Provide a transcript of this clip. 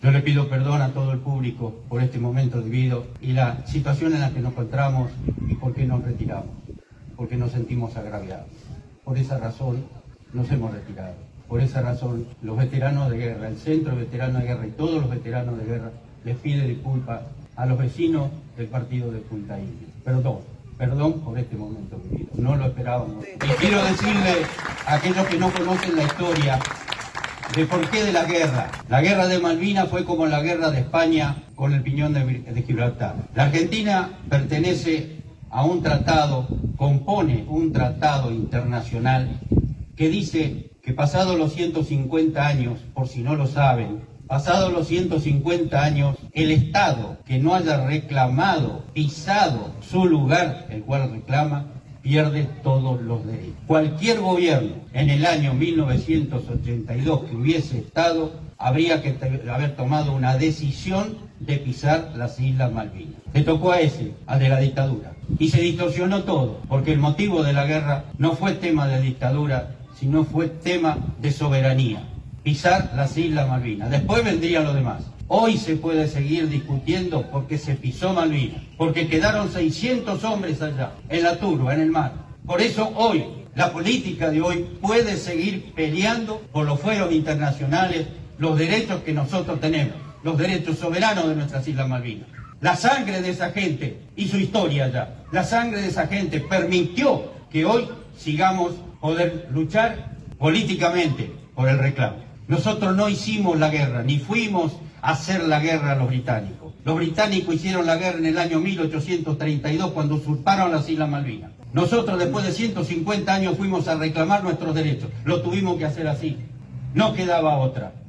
Yo le pido perdón a todo el público por este momento vivido y la situación en la que nos encontramos y por qué nos retiramos, porque nos sentimos agraviados. Por esa razón nos hemos retirado. Por esa razón los veteranos de guerra, el Centro de Veteranos de Guerra y todos los veteranos de guerra les piden disculpas a los vecinos del partido de Punta Indio. Perdón por este momento vivido, no lo esperábamos. Y quiero decirle a aquellos que no conocen la historia de por qué de la guerra. La guerra de Malvinas fue como la guerra de España con el Piñón de Gibraltar. La Argentina pertenece a un tratado, compone un tratado internacional que dice que pasados los 150 años, por si no lo saben, pasados los 150 años, el Estado que no haya reclamado, pisado su lugar, el cual reclama, pierde todos los derechos. Cualquier gobierno en el año 1982 que hubiese estado, habría que haber tomado una decisión de pisar las Islas Malvinas. Le tocó a ese, al de la dictadura. Y se distorsionó todo, porque el motivo de la guerra no fue tema de dictadura, sino fue tema de soberanía. Pisar las Islas Malvinas. Después vendría lo demás. Hoy se puede seguir discutiendo porque se pisó Malvinas, porque quedaron 600 hombres allá, en la turba, en el mar. Por eso hoy, la política de hoy puede seguir peleando por los fueros internacionales, los derechos que nosotros tenemos, los derechos soberanos de nuestras Islas Malvinas. La sangre de esa gente hizo historia allá. La sangre de esa gente permitió que hoy sigamos poder luchar políticamente por el reclamo. Nosotros no hicimos la guerra, ni fuimos a hacer la guerra a los británicos. Los británicos hicieron la guerra en el año 1832 cuando usurparon las Islas Malvinas. Nosotros después de 150 años fuimos a reclamar nuestros derechos. Lo tuvimos que hacer así. No quedaba otra.